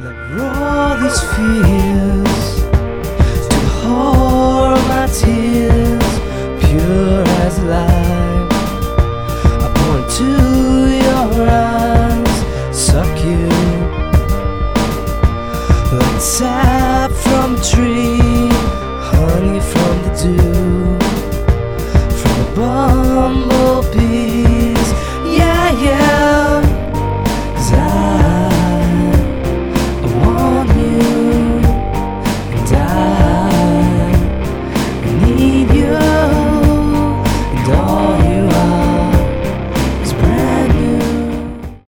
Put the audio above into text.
Let roar these fears to hold my tears, pure as life. I pour into